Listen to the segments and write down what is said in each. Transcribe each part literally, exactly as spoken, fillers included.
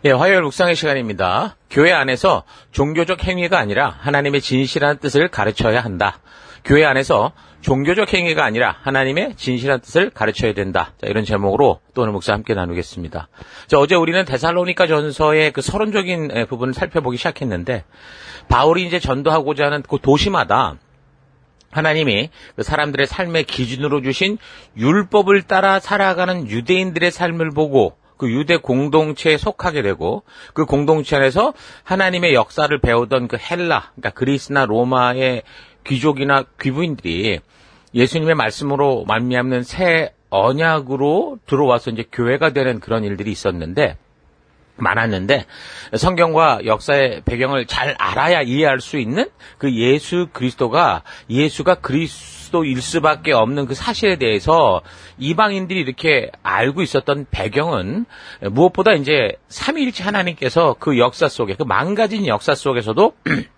예, 화요일 묵상의 시간입니다. 교회 안에서 종교적 행위가 아니라 하나님의 진실한 뜻을 가르쳐야 한다. 교회 안에서 종교적 행위가 아니라 하나님의 진실한 뜻을 가르쳐야 된다. 자, 이런 제목으로 또 오늘 묵상 함께 나누겠습니다. 자, 어제 우리는 데살로니가 전서의 그 서론적인 부분을 살펴보기 시작했는데, 바울이 이제 전도하고자 하는 그 도시마다 하나님이 그 사람들의 삶의 기준으로 주신 율법을 따라 살아가는 유대인들의 삶을 보고 그 유대 공동체에 속하게 되고, 그 공동체 안에서 하나님의 역사를 배우던 그 헬라, 그러니까 그리스나 로마의 귀족이나 귀부인들이 예수님의 말씀으로 말미암는 새 언약으로 들어와서 이제 교회가 되는 그런 일들이 있었는데, 많았는데, 성경과 역사의 배경을 잘 알아야 이해할 수 있는 그 예수 그리스도가 예수가 그리스도일 수밖에 없는 그 사실에 대해서 이방인들이 이렇게 알고 있었던 배경은 무엇보다 이제 삼위일체 하나님께서 그 역사 속에, 그 망가진 역사 속에서도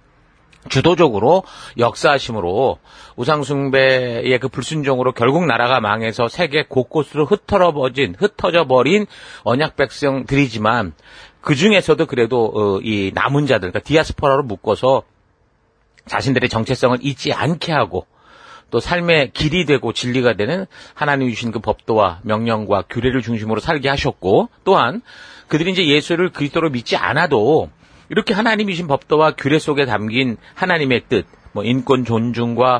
주도적으로 역사하심으로 우상숭배의 그 불순종으로 결국 나라가 망해서 세계 곳곳으로 흩어버진, 흩어져 버린 언약 백성들이지만, 그 중에서도 그래도 어, 이 남은 자들, 그러니까 디아스포라로 묶어서 자신들의 정체성을 잊지 않게 하고 또 삶의 길이 되고 진리가 되는 하나님이 주신 그 법도와 명령과 규례를 중심으로 살게 하셨고, 또한 그들이 이제 예수를 그리스도로 믿지 않아도 이렇게 하나님이 주신 법도와 규례 속에 담긴 하나님의 뜻, 뭐 인권 존중과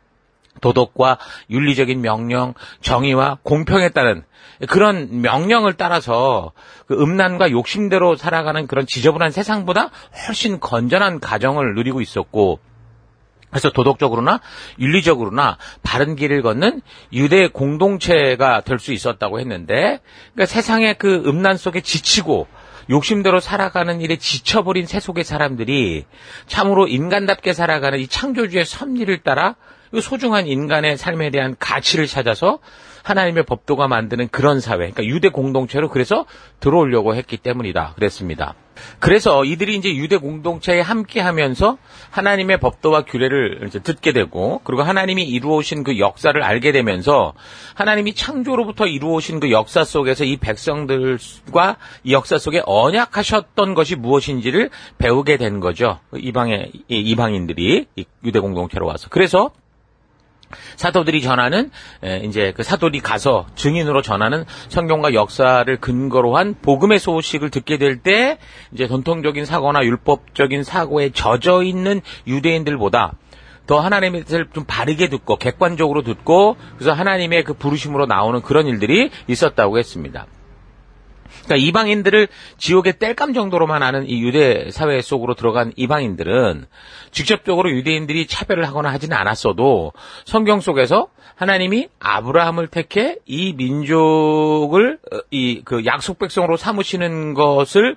도덕과 윤리적인 명령, 정의와 공평에 따른 그런 명령을 따라서 그 음란과 욕심대로 살아가는 그런 지저분한 세상보다 훨씬 건전한 가정을 누리고 있었고, 그래서 도덕적으로나 윤리적으로나 바른 길을 걷는 유대 공동체가 될 수 있었다고 했는데, 그러니까 세상의 그 음란 속에 지치고 욕심대로 살아가는 일에 지쳐버린 세속의 사람들이 참으로 인간답게 살아가는 이 창조주의 섭리를 따라 소중한 인간의 삶에 대한 가치를 찾아서 하나님의 법도가 만드는 그런 사회, 그러니까 유대 공동체로 그래서 들어오려고 했기 때문이다 그랬습니다. 그래서 이들이 이제 유대 공동체에 함께 하면서 하나님의 법도와 규례를 이제 듣게 되고, 그리고 하나님이 이루어오신 그 역사를 알게 되면서 하나님이 창조로부터 이루어오신 그 역사 속에서 이 백성들과 이 역사 속에 언약하셨던 것이 무엇인지를 배우게 된 거죠. 이방의, 이방인들이 유대 공동체로 와서. 그래서 사도들이 전하는, 이제 그 사도들이 가서 증인으로 전하는 성경과 역사를 근거로 한 복음의 소식을 듣게 될 때, 이제 전통적인 사고나 율법적인 사고에 젖어 있는 유대인들보다 더 하나님의 뜻을 좀 바르게 듣고 객관적으로 듣고, 그래서 하나님의 그 부르심으로 나오는 그런 일들이 있었다고 했습니다. 그러니까 이방인들을 지옥에 뗄감 정도로만 아는 이 유대 사회 속으로 들어간 이방인들은 직접적으로 유대인들이 차별을 하거나 하지는 않았어도 성경 속에서 하나님이 아브라함을 택해 이 민족을 이 그 약속 백성으로 삼으시는 것을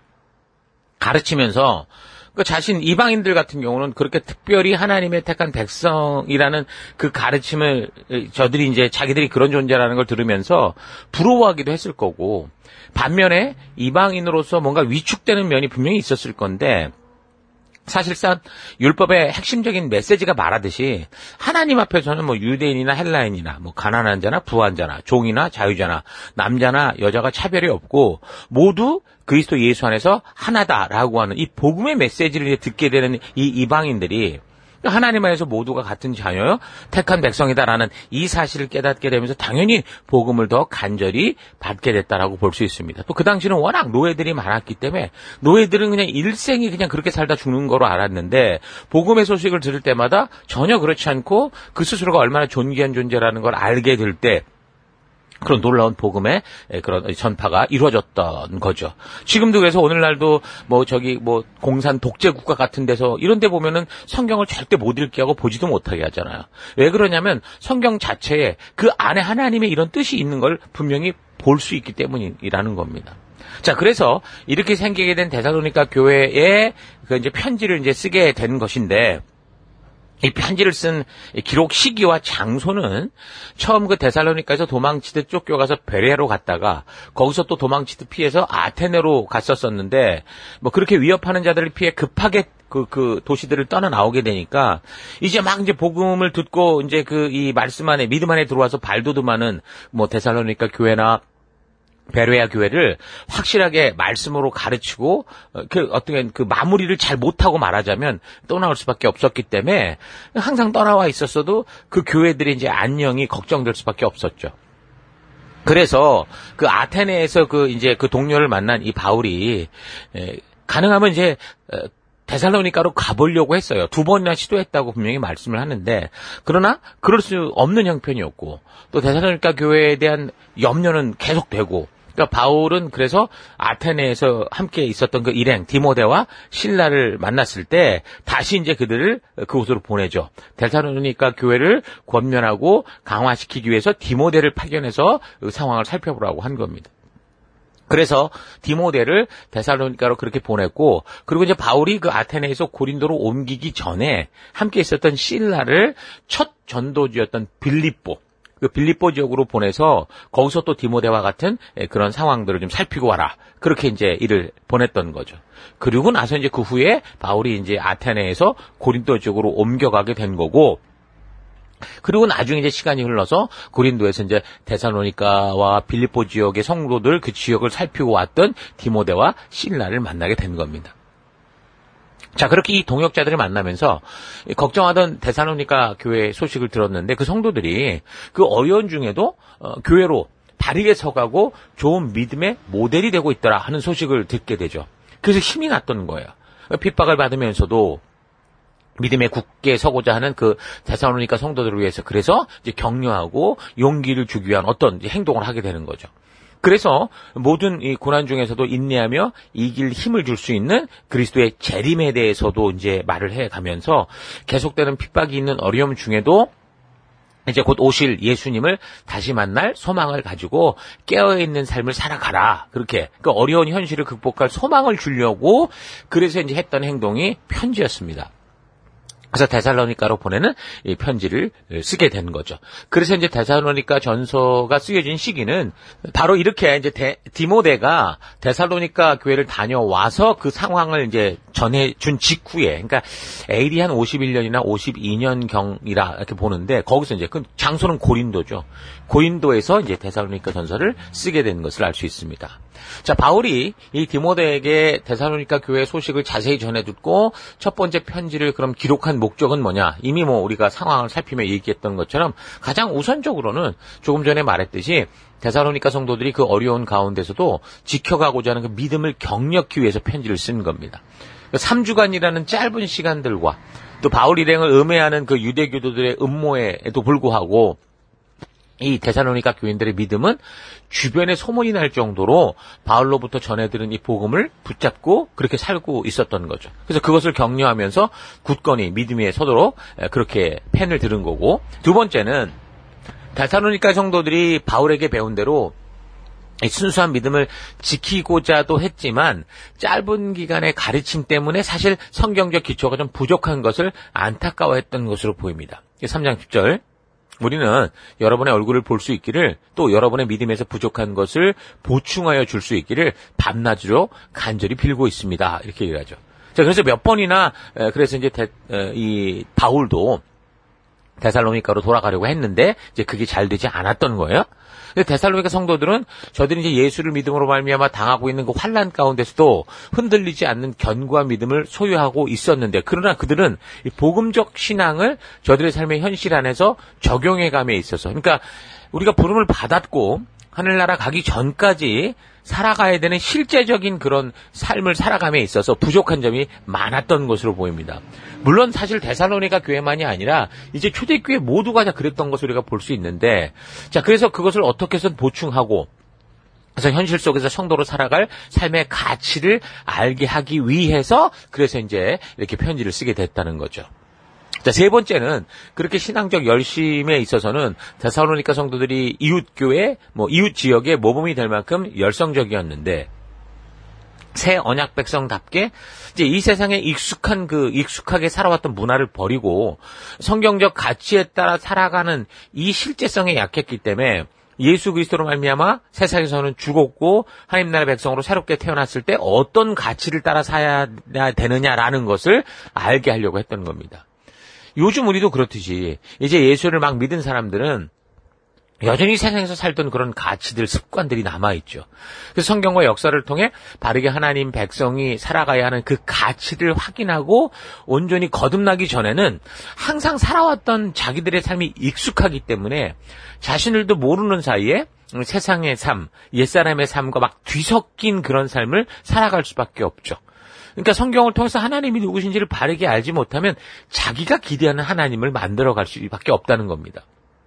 가르치면서 그 자신 이방인들 같은 경우는 그렇게 특별히 하나님의 택한 백성이라는 그 가르침을 저들이 이제 자기들이 그런 존재라는 걸 들으면서 부러워하기도 했을 거고, 반면에 이방인으로서 뭔가 위축되는 면이 분명히 있었을 건데, 사실상 율법의 핵심적인 메시지가 말하듯이 하나님 앞에서는 뭐 유대인이나 헬라인이나 뭐 가난한 자나 부한 자나 종이나 자유자나 남자나 여자가 차별이 없고 모두 그리스도 예수 안에서 하나다라고 하는 이 복음의 메시지를 이제 듣게 되는 이 이방인들이 하나님 안에서 모두가 같은 자녀요, 택한 백성이다라는 이 사실을 깨닫게 되면서 당연히 복음을 더 간절히 받게 됐다라고 볼 수 있습니다. 또 그 당시는 워낙 노예들이 많았기 때문에 노예들은 그냥 일생이 그냥 그렇게 살다 죽는 거로 알았는데, 복음의 소식을 들을 때마다 전혀 그렇지 않고 그 스스로가 얼마나 존귀한 존재라는 걸 알게 될 때 그런 놀라운 복음의 그런 전파가 이루어졌던 거죠. 지금도 그래서 오늘날도 뭐 저기 뭐 공산 독재 국가 같은 데서 이런 데 보면은 성경을 절대 못 읽게 하고 보지도 못하게 하잖아요. 왜 그러냐면 성경 자체에 그 안에 하나님의 이런 뜻이 있는 걸 분명히 볼 수 있기 때문이라는 겁니다. 자, 그래서 이렇게 생기게 된 데살로니가 교회에 그 이제 편지를 이제 쓰게 된 것인데, 이 편지를 쓴 기록 시기와 장소는 처음 그 데살로니가에서 도망치듯 쫓겨가서 베레아로 갔다가 거기서 또 도망치듯 피해서 아테네로 갔었었는데, 뭐 그렇게 위협하는 자들을 피해 급하게 그, 그 도시들을 떠나 나오게 되니까 이제 막 이제 복음을 듣고 이제 그 이 말씀 안에 믿음 안에 들어와서 발돋움하는 뭐 데살로니가 교회나 베레아 교회를 확실하게 말씀으로 가르치고 그 어떤 그 마무리를 잘 못하고 말하자면 떠나올 수밖에 없었기 때문에 항상 떠나와 있었어도 그 교회들의 이제 안녕이 걱정될 수밖에 없었죠. 그래서 그 아테네에서 그 이제 그 동료를 만난 이 바울이 가능하면 이제 데살로니가로 가보려고 했어요. 두 번이나 시도했다고 분명히 말씀을 하는데, 그러나 그럴 수 없는 형편이었고, 또 데살로니가 교회에 대한 염려는 계속되고, 그러니까 바울은 그래서 아테네에서 함께 있었던 그 일행 디모데와 실라를 만났을 때 다시 이제 그들을 그곳으로 보내죠. 데살로니가 교회를 권면하고 강화시키기 위해서 디모데를 파견해서 그 상황을 살펴보라고 한 겁니다. 그래서 디모데를 데살로니가로 그렇게 보냈고, 그리고 이제 바울이 그 아테네에서 고린도로 옮기기 전에 함께 있었던 실라를 첫 전도지였던 빌립보, 그 빌립보 지역으로 보내서 거기서 또 디모데와 같은 그런 상황들을 좀 살피고 와라. 그렇게 이제 일을 보냈던 거죠. 그리고 나서 이제 그 후에 바울이 이제 아테네에서 고린도 지역으로 옮겨가게 된 거고, 그리고 나중에 이제 시간이 흘러서 고린도에서 이제 데살로니가와 빌립보 지역의 성도들 그 지역을 살피고 왔던 디모데와 실라를 만나게 된 겁니다. 자, 그렇게 이 동역자들을 만나면서 걱정하던 데살로니가 교회 소식을 들었는데 그 성도들이 그 어려운 중에도 어, 교회로 바르게 서가고 좋은 믿음의 모델이 되고 있더라 하는 소식을 듣게 되죠. 그래서 힘이 났던 거예요. 핍박을 받으면서도 믿음에 굳게 서고자 하는 그 데살로니가 성도들을 위해서 그래서 이제 격려하고 용기를 주기 위한 어떤 행동을 하게 되는 거죠. 그래서 모든 이 고난 중에서도 인내하며 이길 힘을 줄 수 있는 그리스도의 재림에 대해서도 이제 말을 해 가면서 계속되는 핍박이 있는 어려움 중에도 이제 곧 오실 예수님을 다시 만날 소망을 가지고 깨어있는 삶을 살아가라. 그렇게 그 어려운 현실을 극복할 소망을 주려고 그래서 이제 했던 행동이 편지였습니다. 그래서 데살로니가로 보내는 이 편지를 쓰게 된 거죠. 그래서 이제 데살로니가 전서가 쓰여진 시기는 바로 이렇게 이제 데, 디모데가 데살로니가 교회를 다녀와서 그 상황을 이제 전해준 직후에, 그러니까 에이디 한 오십일 년이나 오십이 년경이라 이렇게 보는데 거기서 이제 그 장소는 고린도죠. 고린도에서 이제 데살로니가 전서를 쓰게 된 것을 알 수 있습니다. 자, 바울이 이 디모데에게 데살로니가 교회 소식을 자세히 전해 듣고 첫 번째 편지를 그럼 기록한 목적은 뭐냐? 이미 뭐 우리가 상황을 살피며 얘기했던 것처럼 가장 우선적으로는 조금 전에 말했듯이 데살로니가 성도들이 그 어려운 가운데서도 지켜가고자 하는 그 믿음을 격려하기 위해서 편지를 쓴 겁니다. 삼 주간이라는 짧은 시간들과 또 바울 일행을 음해하는 그 유대교도들의 음모에도 불구하고 이 데살로니가 교인들의 믿음은 주변에 소문이 날 정도로 바울로부터 전해들은 이 복음을 붙잡고 그렇게 살고 있었던 거죠. 그래서 그것을 격려하면서 굳건히 믿음 위에 서도록 그렇게 펜을 들은 거고, 두 번째는 데살로니가 성도들이 바울에게 배운 대로 순수한 믿음을 지키고자도 했지만 짧은 기간의 가르침 때문에 사실 성경적 기초가 좀 부족한 것을 안타까워했던 것으로 보입니다. 삼 장 십 절, 우리는 여러분의 얼굴을 볼 수 있기를 또 여러분의 믿음에서 부족한 것을 보충하여 줄 수 있기를 밤낮으로 간절히 빌고 있습니다. 이렇게 얘기하죠. 자, 그래서 몇 번이나 그래서 이제 데, 이 바울도 데살로니가로 돌아가려고 했는데 이제 그게 잘 되지 않았던 거예요. 근데 데살로니가 성도들은 저들이 이제 예수를 믿음으로 말미암아 당하고 있는 그 환난 가운데서도 흔들리지 않는 견고한 믿음을 소유하고 있었는데, 그러나 그들은 이 복음적 신앙을 저들의 삶의 현실 안에서 적용해감에 있어서, 그러니까 우리가 부름을 받았고 하늘나라 가기 전까지 살아가야 되는 실제적인 그런 삶을 살아감에 있어서 부족한 점이 많았던 것으로 보입니다. 물론 사실 데살로니가 교회만이 아니라 이제 초대교회 모두가 다 그랬던 것을 우리가 볼 수 있는데, 자, 그래서 그것을 어떻게 해서 보충하고 그래서 현실 속에서 성도로 살아갈 삶의 가치를 알게 하기 위해서 그래서 이제 이렇게 편지를 쓰게 됐다는 거죠. 자, 세 번째는 그렇게 신앙적 열심에 있어서는 데살로니가 성도들이 이웃 교회, 뭐 이웃 지역의 모범이 될 만큼 열성적이었는데, 새 언약 백성답게 이제 이 세상에 익숙한 그 익숙하게 살아왔던 문화를 버리고 성경적 가치에 따라 살아가는 이 실제성에 약했기 때문에 예수 그리스도로 말미암아 세상에서는 죽었고 하나님 나라의 백성으로 새롭게 태어났을 때 어떤 가치를 따라 살아야 되느냐라는 것을 알게 하려고 했던 겁니다. 요즘 우리도 그렇듯이 이제 예수를 막 믿은 사람들은 여전히 세상에서 살던 그런 가치들, 습관들이 남아있죠. 그래서 성경과 역사를 통해 바르게 하나님 백성이 살아가야 하는 그 가치를 확인하고 온전히 거듭나기 전에는 항상 살아왔던 자기들의 삶이 익숙하기 때문에 자신들도 모르는 사이에 세상의 삶, 옛사람의 삶과 막 뒤섞인 그런 삶을 살아갈 수밖에 없죠. 그러니까 성경을 통해서 하나님이 누구신지를 바르게 알지 못하면 자기가 기대하는 하나님을 만들어갈 수밖에 없다는 겁니다.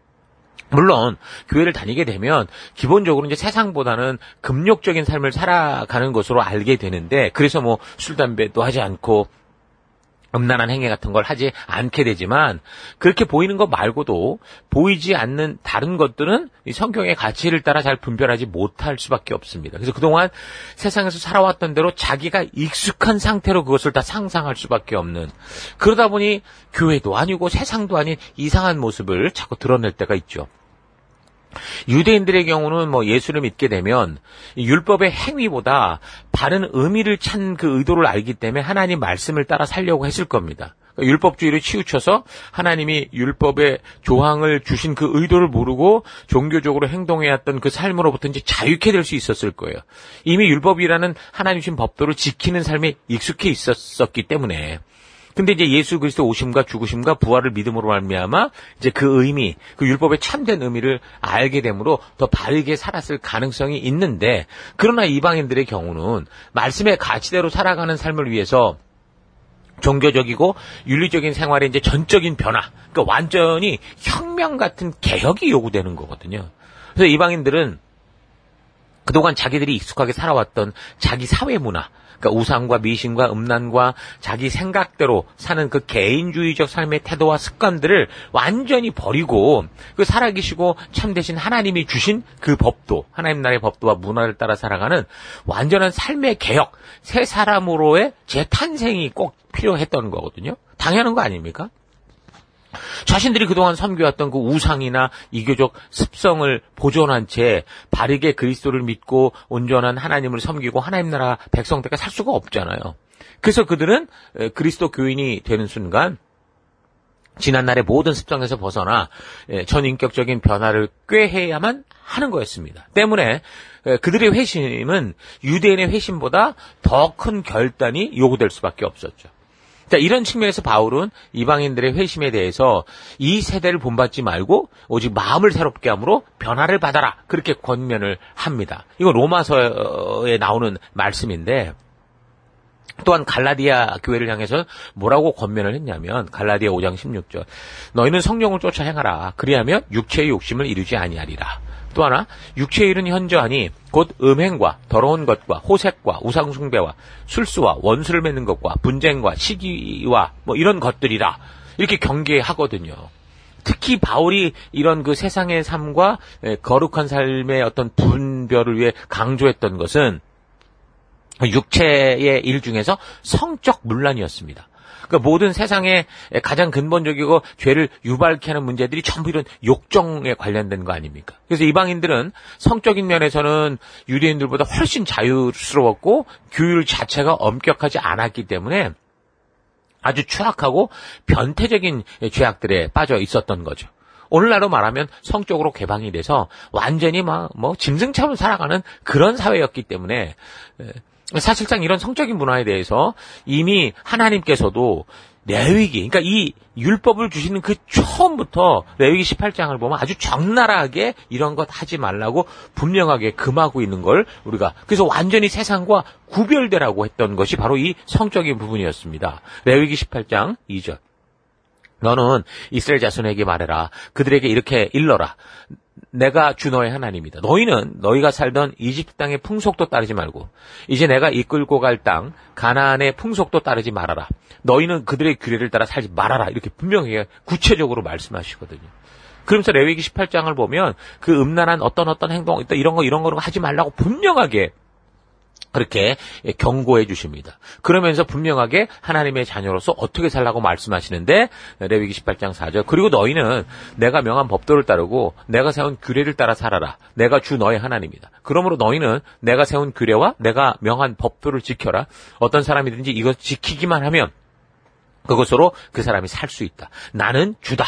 물론 교회를 다니게 되면 기본적으로 이제 세상보다는 금욕적인 삶을 살아가는 것으로 알게 되는데, 그래서 뭐 술, 담배도 하지 않고 음란한 행위 같은 걸 하지 않게 되지만, 그렇게 보이는 것 말고도 보이지 않는 다른 것들은 이 성경의 가치를 따라 잘 분별하지 못할 수밖에 없습니다. 그래서 그동안 세상에서 살아왔던 대로 자기가 익숙한 상태로 그것을 다 상상할 수밖에 없는, 그러다 보니 교회도 아니고 세상도 아닌 이상한 모습을 자꾸 드러낼 때가 있죠. 유대인들의 경우는 뭐 예수를 믿게 되면 율법의 행위보다 바른 의미를 찾는 그 의도를 알기 때문에 하나님 말씀을 따라 살려고 했을 겁니다. 그러니까 율법주의를 치우쳐서 하나님이 율법의 조항을 주신 그 의도를 모르고 종교적으로 행동해왔던 그 삶으로부터 이제 자유케 될 수 있었을 거예요. 이미 율법이라는 하나님 주신 법도를 지키는 삶에 익숙해 있었기 때문에. 근데 이제 예수 그리스도 오심과 죽으심과 부활을 믿음으로 말미암아 이제 그 의미, 그 율법의 참된 의미를 알게 되므로 더 바르게 살았을 가능성이 있는데, 그러나 이방인들의 경우는 말씀의 가치대로 살아가는 삶을 위해서 종교적이고 윤리적인 생활의 이제 전적인 변화, 그러니까 완전히 혁명 같은 개혁이 요구되는 거거든요. 그래서 이방인들은 그동안 자기들이 익숙하게 살아왔던 자기 사회 문화, 그러니까 우상과 미신과 음란과 자기 생각대로 사는 그 개인주의적 삶의 태도와 습관들을 완전히 버리고 그 살아계시고 참되신 하나님이 주신 그 법도, 하나님 나라의 법도와 문화를 따라 살아가는 완전한 삶의 개혁, 새 사람으로의 재탄생이 꼭 필요했던 거거든요. 당연한 거 아닙니까? 자신들이 그동안 섬겨왔던 그 우상이나 이교적 습성을 보존한 채 바르게 그리스도를 믿고 온전한 하나님을 섬기고 하나님 나라 백성들과 살 수가 없잖아요. 그래서 그들은 그리스도 교인이 되는 순간 지난날의 모든 습성에서 벗어나 전인격적인 변화를 꾀해야만 하는 거였습니다. 때문에 그들의 회심은 유대인의 회심보다 더 큰 결단이 요구될 수밖에 없었죠. 자, 이런 측면에서 바울은 이방인들의 회심에 대해서 이 세대를 본받지 말고 오직 마음을 새롭게 함으로 변화를 받아라, 그렇게 권면을 합니다. 이거 로마서에 나오는 말씀인데, 또한 갈라디아 교회를 향해서 뭐라고 권면을 했냐면 갈라디아 오 장 십육 절, 너희는 성령을 쫓아 행하라. 그리하면 육체의 욕심을 이루지 아니하리라. 또 하나, 육체의 일은 현저하니 곧 음행과 더러운 것과 호색과 우상숭배와 술수와 원수를 맺는 것과 분쟁과 시기와 뭐 이런 것들이라, 이렇게 경계하거든요. 특히 바울이 이런 그 세상의 삶과 거룩한 삶의 어떤 분별을 위해 강조했던 것은 육체의 일 중에서 성적 문란이었습니다. 그러니까 모든 세상의 가장 근본적이고 죄를 유발케 하는 문제들이 전부 이런 욕정에 관련된 거 아닙니까? 그래서 이방인들은 성적인 면에서는 유대인들보다 훨씬 자유스러웠고 규율 자체가 엄격하지 않았기 때문에 아주 추악하고 변태적인 죄악들에 빠져 있었던 거죠. 오늘날로 말하면 성적으로 개방이 돼서 완전히 막 뭐 짐승처럼 살아가는 그런 사회였기 때문에 사실상 이런 성적인 문화에 대해서 이미 하나님께서도 레위기, 그러니까 이 율법을 주시는 그 처음부터 레위기 십팔 장을 보면 아주 적나라하게 이런 것 하지 말라고 분명하게 금하고 있는 걸 우리가, 그래서 완전히 세상과 구별되라고 했던 것이 바로 이 성적인 부분이었습니다. 레위기 십팔 장 이 절, 너는 이스라엘 자손에게 말해라. 그들에게 이렇게 일러라. 내가 주 너의 하나님이다. 너희는 너희가 살던 이집트 땅의 풍속도 따르지 말고 이제 내가 이끌고 갈 땅 가나안의 풍속도 따르지 말아라. 너희는 그들의 규례를 따라 살지 말아라. 이렇게 분명히 구체적으로 말씀하시거든요. 그러면서 레위기 십팔 장을 보면 그 음란한 어떤 어떤 행동, 이런 거 이런 거를 하지 말라고 분명하게 그렇게 경고해 주십니다. 그러면서 분명하게 하나님의 자녀로서 어떻게 살라고 말씀하시는데, 레위기 십팔 장 사 절, 그리고 너희는 내가 명한 법도를 따르고 내가 세운 규례를 따라 살아라. 내가 주 너의 하나님이다. 그러므로 너희는 내가 세운 규례와 내가 명한 법도를 지켜라. 어떤 사람이든지 이것 지키기만 하면 그것으로 그 사람이 살 수 있다. 나는 주다.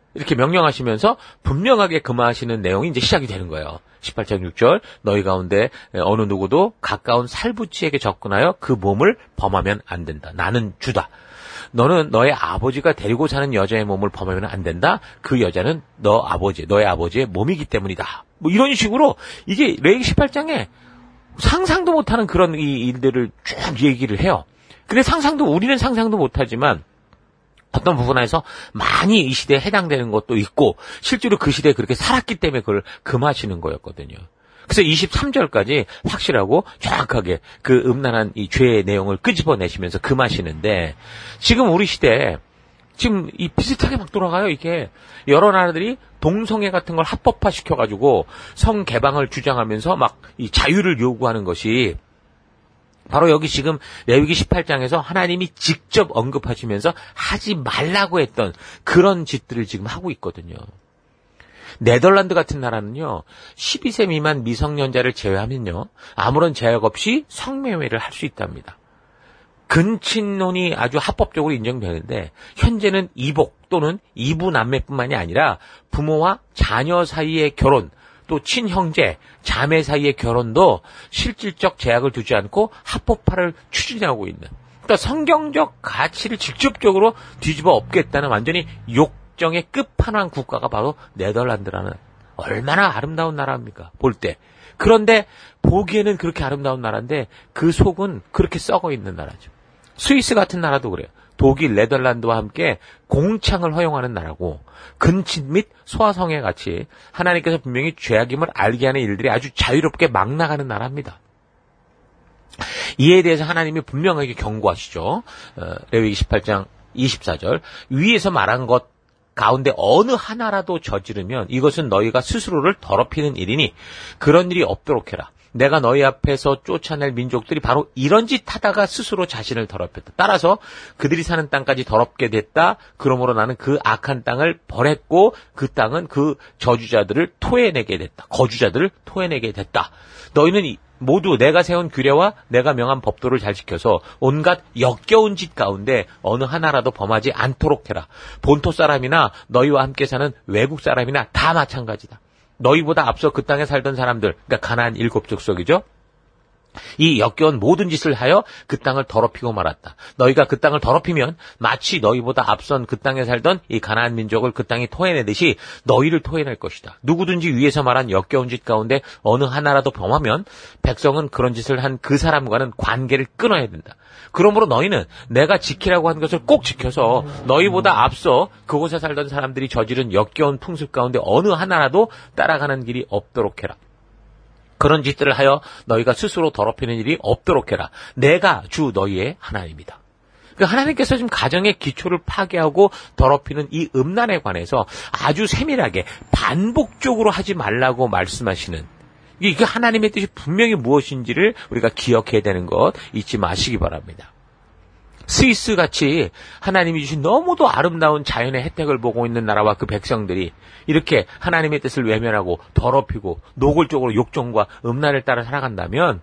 이렇게 명령하시면서 분명하게 금하시는 내용이 이제 시작이 되는 거예요. 십팔 장 육 절 너희 가운데 어느 누구도 가까운 살부치에게 접근하여 그 몸을 범하면 안 된다. 나는 주다. 너는 너의 아버지가 데리고 사는 여자의 몸을 범하면 안 된다. 그 여자는 너 아버지, 너의 아버지의 몸이기 때문이다. 뭐 이런 식으로 이게 레위기 십팔 장에 상상도 못하는 그런 이 일들을 쭉 얘기를 해요. 근데 상상도 우리는 상상도 못하지만 어떤 부분에서 많이 이 시대에 해당되는 것도 있고 실제로 그 시대에 그렇게 살았기 때문에 그걸 금하시는 거였거든요. 그래서 이십삼 절까지 확실하고 정확하게 그 음란한 이 죄의 내용을 끄집어내시면서 금하시는데 지금 우리 시대에 지금 이 비슷하게 막 돌아가요. 이게 여러 나라들이 동성애 같은 걸 합법화 시켜가지고 성 개방을 주장하면서 막 이 자유를 요구하는 것이 바로 여기 지금 레위기 십팔 장에서 하나님이 직접 언급하시면서 하지 말라고 했던 그런 짓들을 지금 하고 있거든요. 네덜란드 같은 나라는요. 십이 세 미만 미성년자를 제외하면요. 아무런 제약 없이 성매매를 할 수 있답니다. 근친혼이 아주 합법적으로 인정되는데 현재는 이복 또는 이부 남매뿐만이 아니라 부모와 자녀 사이의 결혼 또 친형제, 자매 사이의 결혼도 실질적 제약을 두지 않고 합법화를 추진하고 있는 그러니까 성경적 가치를 직접적으로 뒤집어 엎겠다는 완전히 욕정의 끝판왕 국가가 바로 네덜란드라는 얼마나 아름다운 나라입니까? 볼 때. 그런데 보기에는 그렇게 아름다운 나라인데 그 속은 그렇게 썩어 있는 나라죠. 스위스 같은 나라도 그래요. 독일, 네덜란드와 함께 공창을 허용하는 나라고 근친 및 소아성애 같이 하나님께서 분명히 죄악임을 알게 하는 일들이 아주 자유롭게 막 나가는 나라입니다. 이에 대해서 하나님이 분명하게 경고하시죠. 어, 레위기 십팔 장 이십사 절 위에서 말한 것 가운데 어느 하나라도 저지르면 이것은 너희가 스스로를 더럽히는 일이니 그런 일이 없도록 해라. 내가 너희 앞에서 쫓아낼 민족들이 바로 이런 짓 하다가 스스로 자신을 더럽혔다. 따라서 그들이 사는 땅까지 더럽게 됐다. 그러므로 나는 그 악한 땅을 벌했고 그 땅은 그 저주자들을 토해내게 됐다. 거주자들을 토해내게 됐다. 너희는 모두 내가 세운 규례와 내가 명한 법도를 잘 지켜서 온갖 역겨운 짓 가운데 어느 하나라도 범하지 않도록 해라. 본토 사람이나 너희와 함께 사는 외국 사람이나 다 마찬가지다. 너희보다 앞서 그 땅에 살던 사람들, 그러니까 가나안 일곱 족속이죠. 이 역겨운 모든 짓을 하여 그 땅을 더럽히고 말았다. 너희가 그 땅을 더럽히면 마치 너희보다 앞선 그 땅에 살던 이 가나안 민족을 그 땅이 토해내듯이 너희를 토해낼 것이다. 누구든지 위에서 말한 역겨운 짓 가운데 어느 하나라도 범하면 백성은 그런 짓을 한 그 사람과는 관계를 끊어야 된다. 그러므로 너희는 내가 지키라고 한 것을 꼭 지켜서 너희보다 앞서 그곳에 살던 사람들이 저지른 역겨운 풍습 가운데 어느 하나라도 따라가는 길이 없도록 해라. 그런 짓들을 하여 너희가 스스로 더럽히는 일이 없도록 해라. 내가 주 너희의 하나님이다. 그러니까 하나님께서 지금 가정의 기초를 파괴하고 더럽히는 이 음란에 관해서 아주 세밀하게 반복적으로 하지 말라고 말씀하시는 이게 하나님의 뜻이 분명히 무엇인지를 우리가 기억해야 되는 것 잊지 마시기 바랍니다. 스위스같이 하나님이 주신 너무도 아름다운 자연의 혜택을 보고 있는 나라와 그 백성들이 이렇게 하나님의 뜻을 외면하고 더럽히고 노골적으로 욕정과 음란을 따라 살아간다면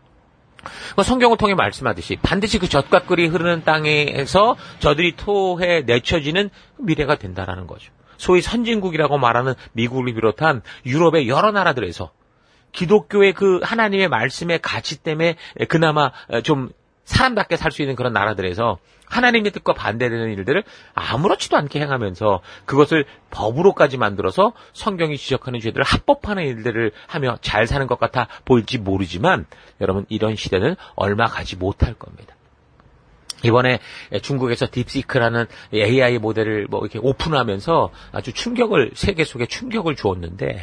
성경을 통해 말씀하듯이 반드시 그 젖과 꿀이 흐르는 땅에서 저들이 토해 내쳐지는 미래가 된다라는 거죠. 소위 선진국이라고 말하는 미국을 비롯한 유럽의 여러 나라들에서 기독교의 그 하나님의 말씀의 가치 때문에 그나마 좀 사람답게 살 수 있는 그런 나라들에서 하나님의 뜻과 반대되는 일들을 아무렇지도 않게 행하면서 그것을 법으로까지 만들어서 성경이 지적하는 죄들을 합법화하는 일들을 하며 잘 사는 것 같아 보일지 모르지만 여러분 이런 시대는 얼마 가지 못할 겁니다. 이번에 중국에서 딥시크라는 에이아이 모델을 뭐 이렇게 오픈하면서 아주 충격을, 세계 속에 충격을 주었는데,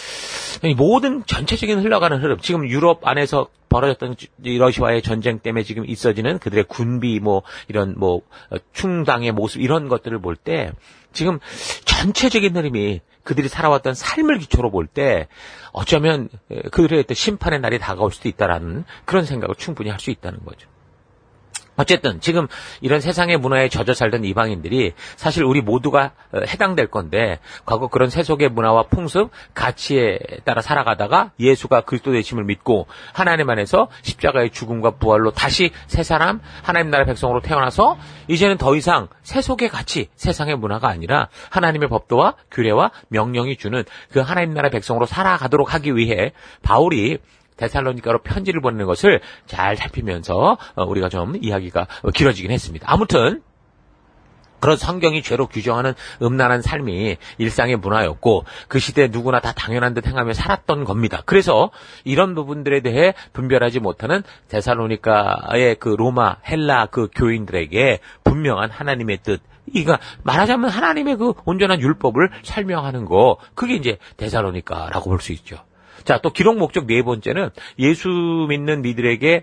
모든 전체적인 흘러가는 흐름, 지금 유럽 안에서 벌어졌던 러시아와의 전쟁 때문에 지금 있어지는 그들의 군비, 뭐, 이런 뭐, 충당의 모습, 이런 것들을 볼 때, 지금 전체적인 흐름이 그들이 살아왔던 삶을 기초로 볼 때, 어쩌면 그들의 심판의 날이 다가올 수도 있다라는 그런 생각을 충분히 할 수 있다는 거죠. 어쨌든 지금 이런 세상의 문화에 젖어 살던 이방인들이 사실 우리 모두가 해당될 건데 과거 그런 세속의 문화와 풍습, 가치에 따라 살아가다가 예수가 그리스도 되심을 믿고 하나님 안에서 십자가의 죽음과 부활로 다시 새 사람, 하나님 나라 백성으로 태어나서 이제는 더 이상 세속의 가치, 세상의 문화가 아니라 하나님의 법도와 규례와 명령이 주는 그 하나님 나라 백성으로 살아가도록 하기 위해 바울이 데살로니가로 편지를 보내는 것을 잘 살피면서 우리가 좀 이야기가 길어지긴 했습니다. 아무튼 그런 성경이 죄로 규정하는 음란한 삶이 일상의 문화였고 그 시대에 누구나 다 당연한 듯 행하며 살았던 겁니다. 그래서 이런 부분들에 대해 분별하지 못하는 데살로니가의 그 로마, 헬라 그 교인들에게 분명한 하나님의 뜻, 이가 말하자면 하나님의 그 온전한 율법을 설명하는 거, 그게 이제 데살로니가라고 볼 수 있죠. 자, 또 기록 목적 네 번째는 예수 믿는 이들에게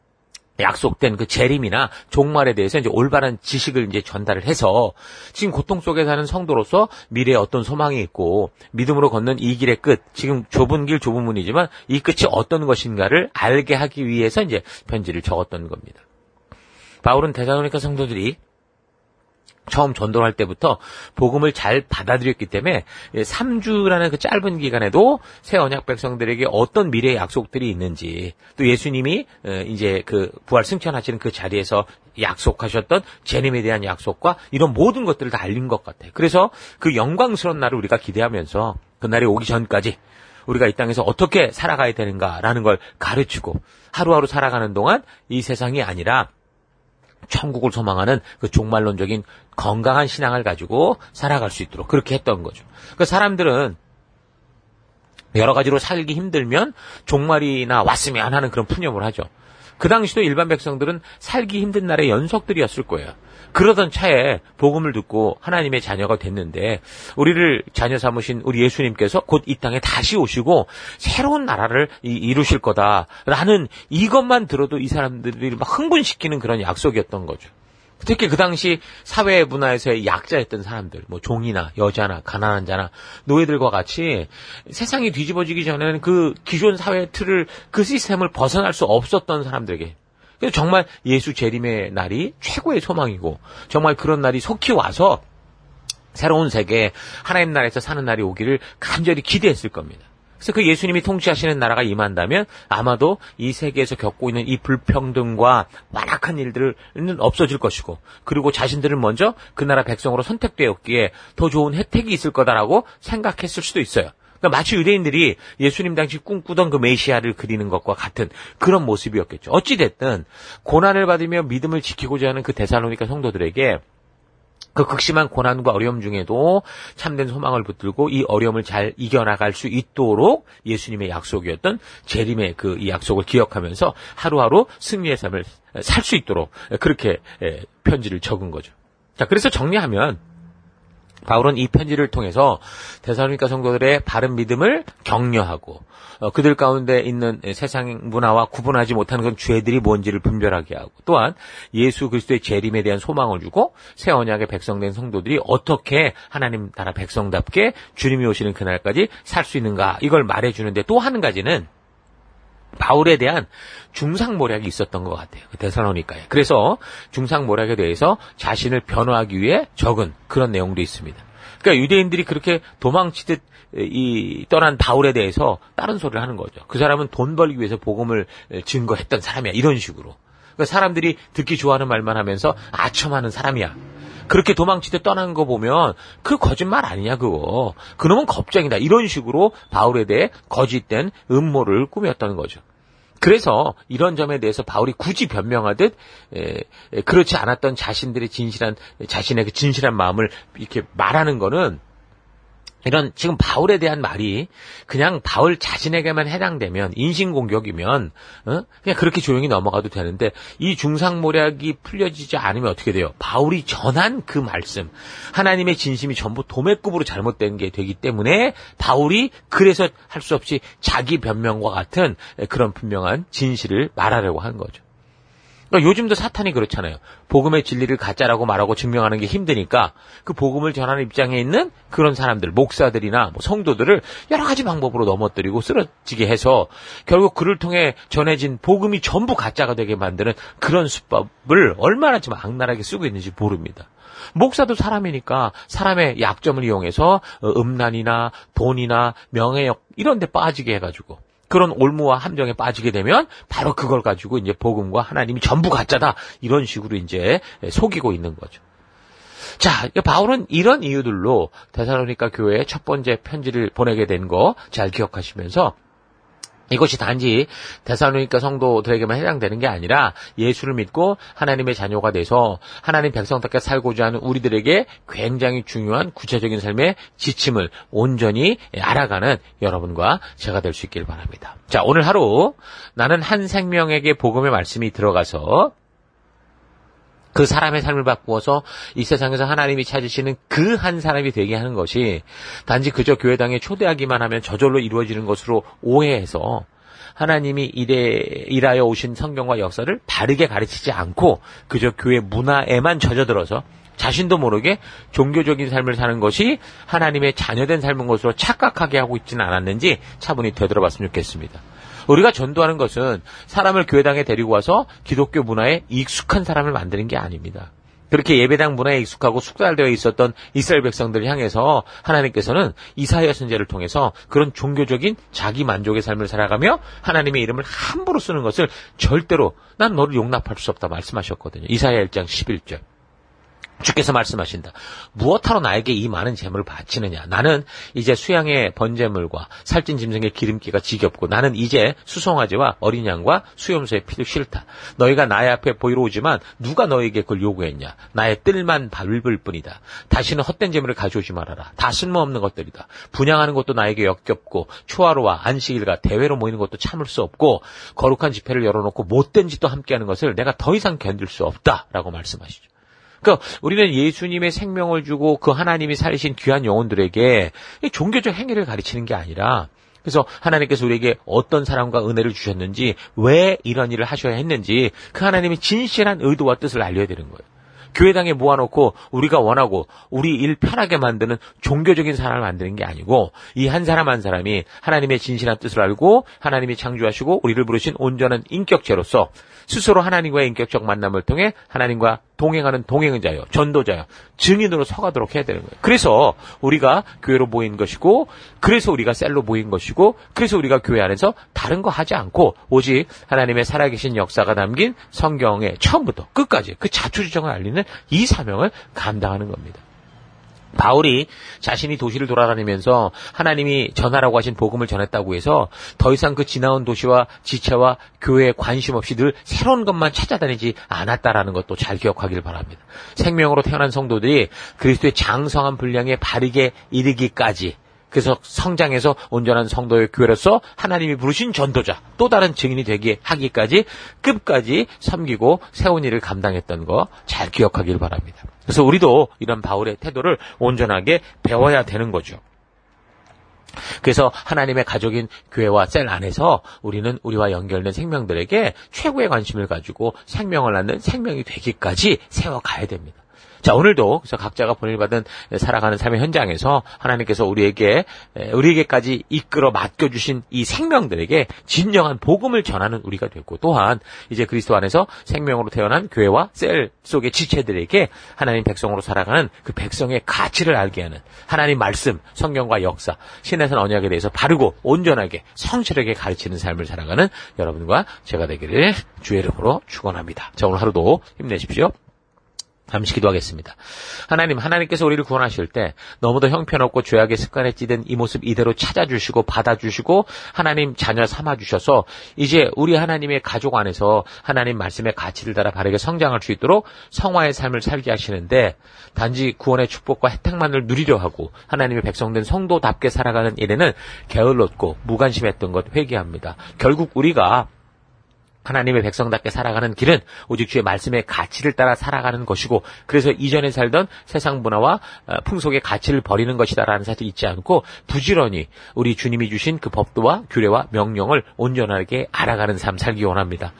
약속된 그 재림이나 종말에 대해서 이제 올바른 지식을 이제 전달을 해서 지금 고통 속에 사는 성도로서 미래에 어떤 소망이 있고 믿음으로 걷는 이 길의 끝, 지금 좁은 길 좁은 문이지만 이 끝이 어떤 것인가를 알게 하기 위해서 이제 편지를 적었던 겁니다. 바울은 데살로니가 성도들이 처음 전도할 때부터 복음을 잘 받아들였기 때문에 삼 주라는 그 짧은 기간에도 새 언약 백성들에게 어떤 미래의 약속들이 있는지, 또 예수님이 이제 그 부활 승천하시는 그 자리에서 약속하셨던 재림에 대한 약속과 이런 모든 것들을 다 알린 것 같아요. 그래서 그 영광스러운 날을 우리가 기대하면서 그날이 오기 전까지 우리가 이 땅에서 어떻게 살아가야 되는가라는 걸 가르치고 하루하루 살아가는 동안 이 세상이 아니라 천국을 소망하는 그 종말론적인 건강한 신앙을 가지고 살아갈 수 있도록 그렇게 했던 거죠. 그 사람들은 여러 가지로 살기 힘들면 종말이나 왔으면 하는 그런 푸념을 하죠. 그 당시도 일반 백성들은 살기 힘든 날의 연속들이었을 거예요. 그러던 차에 복음을 듣고 하나님의 자녀가 됐는데 우리를 자녀 삼으신 우리 예수님께서 곧 이 땅에 다시 오시고 새로운 나라를 이루실 거다라는 이것만 들어도 이 사람들이 막 흥분시키는 그런 약속이었던 거죠. 특히 그 당시 사회 문화에서의 약자였던 사람들, 뭐 종이나 여자나 가난한 자나 노예들과 같이 세상이 뒤집어지기 전에는 그 기존 사회의 틀을, 그 시스템을 벗어날 수 없었던 사람들에게, 그래서 정말 예수 재림의 날이 최고의 소망이고 정말 그런 날이 속히 와서 새로운 세계, 하나님 나라에서 사는 날이 오기를 간절히 기대했을 겁니다. 그래서 그 예수님이 통치하시는 나라가 임한다면 아마도 이 세계에서 겪고 있는 이 불평등과 완악한 일들은 없어질 것이고, 그리고 자신들을 먼저 그 나라 백성으로 선택되었기에 더 좋은 혜택이 있을 거다라고 생각했을 수도 있어요. 그러니까 마치 유대인들이 예수님 당시 꿈꾸던 그 메시아를 그리는 것과 같은 그런 모습이었겠죠. 어찌됐든 고난을 받으며 믿음을 지키고자 하는 그 데살로니가 성도들에게 그 극심한 고난과 어려움 중에도 참된 소망을 붙들고 이 어려움을 잘 이겨나갈 수 있도록 예수님의 약속이었던 재림의 그 이 약속을 기억하면서 하루하루 승리의 삶을 살 수 있도록 그렇게 편지를 적은 거죠. 자, 그래서 정리하면 바울은 이 편지를 통해서 데살로니가 성도들의 바른 믿음을 격려하고 어, 그들 가운데 있는 세상 문화와 구분하지 못하는 그런 죄들이 뭔지를 분별하게 하고, 또한 예수 그리스도의 재림에 대한 소망을 주고 새 언약의 백성된 성도들이 어떻게 하나님 나라 백성답게 주님이 오시는 그날까지 살 수 있는가, 이걸 말해주는데 또 한 가지는 바울에 대한 중상모략이 있었던 것 같아요. 데살로니가에. 그래서 중상모략에 대해서 자신을 변호하기 위해 적은 그런 내용도 있습니다. 그러니까 유대인들이 그렇게 도망치듯 이 떠난 바울에 대해서 다른 소리를 하는 거죠. 그 사람은 돈 벌기 위해서 복음을 증거했던 사람이야, 이런 식으로. 그러니까 사람들이 듣기 좋아하는 말만 하면서 아첨하는 사람이야. 그렇게 도망치듯 떠난 거 보면 그 거짓말 아니냐 그거. 그놈은 겁쟁이다. 이런 식으로 바울에 대해 거짓된 음모를 꾸몄던 거죠. 그래서 이런 점에 대해서 바울이 굳이 변명하듯 에, 에, 그렇지 않았던 자신들의 진실한, 자신의 그 진실한 마음을 이렇게 말하는 거는, 이런 지금 바울에 대한 말이 그냥 바울 자신에게만 해당되면, 인신공격이면 어? 그냥 그렇게 조용히 넘어가도 되는데, 이 중상모략이 풀려지지 않으면 어떻게 돼요? 바울이 전한 그 말씀, 하나님의 진심이 전부 도매급으로 잘못된 게 되기 때문에 바울이 그래서 할 수 없이 자기 변명과 같은 그런 분명한 진실을 말하려고 한 거죠. 그러니까 요즘도 사탄이 그렇잖아요. 복음의 진리를 가짜라고 말하고 증명하는 게 힘드니까 그 복음을 전하는 입장에 있는 그런 사람들, 목사들이나 뭐 성도들을 여러 가지 방법으로 넘어뜨리고 쓰러지게 해서 결국 그를 통해 전해진 복음이 전부 가짜가 되게 만드는 그런 수법을 얼마나 좀 악랄하게 쓰고 있는지 모릅니다. 목사도 사람이니까 사람의 약점을 이용해서 음란이나 돈이나 명예욕 이런 데 빠지게 해가지고 그런 올무와 함정에 빠지게 되면 바로 그걸 가지고 이제 복음과 하나님이 전부 가짜다 이런 식으로 이제 속이고 있는 거죠. 자, 바울은 이런 이유들로 데살로니가 교회에 첫 번째 편지를 보내게 된 거 잘 기억하시면서 이것이 단지 데살로니가 성도들에게만 해당되는 게 아니라 예수를 믿고 하나님의 자녀가 돼서 하나님 백성답게 살고자 하는 우리들에게 굉장히 중요한 구체적인 삶의 지침을 온전히 알아가는 여러분과 제가 될 수 있길 바랍니다. 자, 오늘 하루 나는 한 생명에게 복음의 말씀이 들어가서 그 사람의 삶을 바꾸어서 이 세상에서 하나님이 찾으시는 그 한 사람이 되게 하는 것이 단지 그저 교회당에 초대하기만 하면 저절로 이루어지는 것으로 오해해서 하나님이 일해, 일하여 오신 성경과 역사를 바르게 가르치지 않고 그저 교회 문화에만 젖어들어서 자신도 모르게 종교적인 삶을 사는 것이 하나님의 자녀된 삶인 것으로 착각하게 하고 있지는 않았는지 차분히 되돌아봤으면 좋겠습니다. 우리가 전도하는 것은 사람을 교회당에 데리고 와서 기독교 문화에 익숙한 사람을 만드는 게 아닙니다. 그렇게 예배당 문화에 익숙하고 숙달되어 있었던 이스라엘 백성들을 향해서 하나님께서는 이사야 선지자를 통해서 그런 종교적인 자기 만족의 삶을 살아가며 하나님의 이름을 함부로 쓰는 것을 절대로 난 너를 용납할 수 없다 말씀하셨거든요. 이사야 일 장 십일 절. 주께서 말씀하신다. 무엇하러 나에게 이 많은 재물을 바치느냐. 나는 이제 수양의 번제물과 살찐 짐승의 기름기가 지겹고 나는 이제 수송아지와 어린 양과 수염소의 피도 싫다. 너희가 나의 앞에 보이러 오지만 누가 너에게 그걸 요구했냐. 나의 뜰만 밟을 뿐이다. 다시는 헛된 재물을 가져오지 말아라. 다 쓸모없는 것들이다. 분양하는 것도 나에게 역겹고 초하루와 안식일과 대회로 모이는 것도 참을 수 없고 거룩한 집회를 열어놓고 못된 짓도 함께하는 것을 내가 더 이상 견딜 수 없다라고 말씀하시죠. 그러니까 우리는 예수님의 생명을 주고 그 하나님이 살리신 귀한 영혼들에게 종교적 행위를 가르치는 게 아니라 그래서 하나님께서 우리에게 어떤 사랑과 은혜를 주셨는지 왜 이런 일을 하셔야 했는지 그 하나님의 진실한 의도와 뜻을 알려야 되는 거예요. 교회당에 모아놓고 우리가 원하고 우리 일 편하게 만드는 종교적인 사람을 만드는 게 아니고 이 한 사람 한 사람이 하나님의 진실한 뜻을 알고 하나님이 창조하시고 우리를 부르신 온전한 인격체로서 스스로 하나님과의 인격적 만남을 통해 하나님과 동행하는 동행자요, 전도자요, 증인으로 서가도록 해야 되는 거예요. 그래서 우리가 교회로 모인 것이고 그래서 우리가 셀로 모인 것이고 그래서 우리가 교회 안에서 다른 거 하지 않고 오직 하나님의 살아계신 역사가 담긴 성경의 처음부터 끝까지 그 자초지종을 알리는 이 사명을 감당하는 겁니다. 바울이 자신이 도시를 돌아다니면서 하나님이 전하라고 하신 복음을 전했다고 해서 더 이상 그 지나온 도시와 지체와 교회에 관심 없이 늘 새로운 것만 찾아다니지 않았다라는 것도 잘 기억하길 바랍니다. 생명으로 태어난 성도들이 그리스도의 장성한 분량에 바르게 이르기까지 그래서 성장해서 온전한 성도의 교회로서 하나님이 부르신 전도자 또 다른 증인이 되게 하기까지 끝까지 섬기고 세운 일을 감당했던 거 잘 기억하길 바랍니다. 그래서 우리도 이런 바울의 태도를 온전하게 배워야 되는 거죠. 그래서 하나님의 가족인 교회와 셀 안에서 우리는 우리와 연결된 생명들에게 최고의 관심을 가지고 생명을 낳는 생명이 되기까지 세워가야 됩니다. 자, 오늘도 그래서 각자가 본일받은 살아가는 삶의 현장에서 하나님께서 우리에게 우리에게까지 이끌어 맡겨주신 이 생명들에게 진정한 복음을 전하는 우리가 됐고 또한 이제 그리스도 안에서 생명으로 태어난 교회와 셀 속의 지체들에게 하나님 백성으로 살아가는 그 백성의 가치를 알게 하는 하나님 말씀, 성경과 역사, 신의 산 언약에 대해서 바르고 온전하게 성실하게 가르치는 삶을 살아가는 여러분과 제가 되기를 주의 이름으로 축원합니다. 자, 오늘 하루도 힘내십시오. 잠시 기도하겠습니다. 하나님, 하나님께서 우리를 구원하실 때 너무도 형편없고 죄악의 습관에 찌든 이 모습 이대로 찾아주시고 받아주시고 하나님 자녀 삼아주셔서 이제 우리 하나님의 가족 안에서 하나님 말씀의 가치를 따라 바르게 성장할 수 있도록 성화의 삶을 살게 하시는데 단지 구원의 축복과 혜택만을 누리려 하고 하나님의 백성된 성도답게 살아가는 일에는 게을렀고 무관심했던 것 회개합니다. 결국 우리가 하나님의 백성답게 살아가는 길은 오직 주의 말씀의 가치를 따라 살아가는 것이고 그래서 이전에 살던 세상 문화와 풍속의 가치를 버리는 것이다라는 사실을 잊지 않고 부지런히 우리 주님이 주신 그 법도와 규례와 명령을 온전하게 알아가는 삶 살기 원합니다.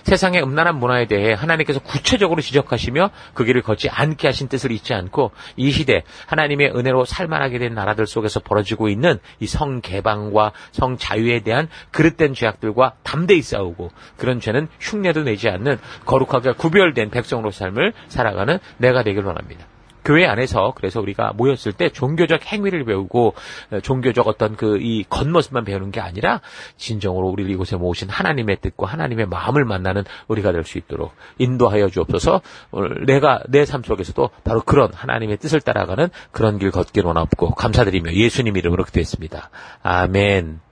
세상의 음란한 문화에 대해 하나님께서 구체적으로 지적하시며 그 길을 걷지 않게 하신 뜻을 잊지 않고 이 시대 하나님의 은혜로 살만하게 된 나라들 속에서 벌어지고 있는 이 성개방과 성자유에 대한 그릇된 죄악들과 담대히 싸우고 그런 죄는 흉내도 내지 않는 거룩하게 구별된 백성으로 삶을 살아가는 내가 되길 원합니다. 교회 안에서 그래서 우리가 모였을 때 종교적 행위를 배우고 종교적 어떤 그 이 겉모습만 배우는 게 아니라 진정으로 우리를 이곳에 모으신 하나님의 뜻과 하나님의 마음을 만나는 우리가 될 수 있도록 인도하여 주옵소서. 오늘 내가 내 삶 속에서도 바로 그런 하나님의 뜻을 따라가는 그런 길 걷기를 원하고 감사드리며 예수님 이름으로 기도했습니다. 아멘.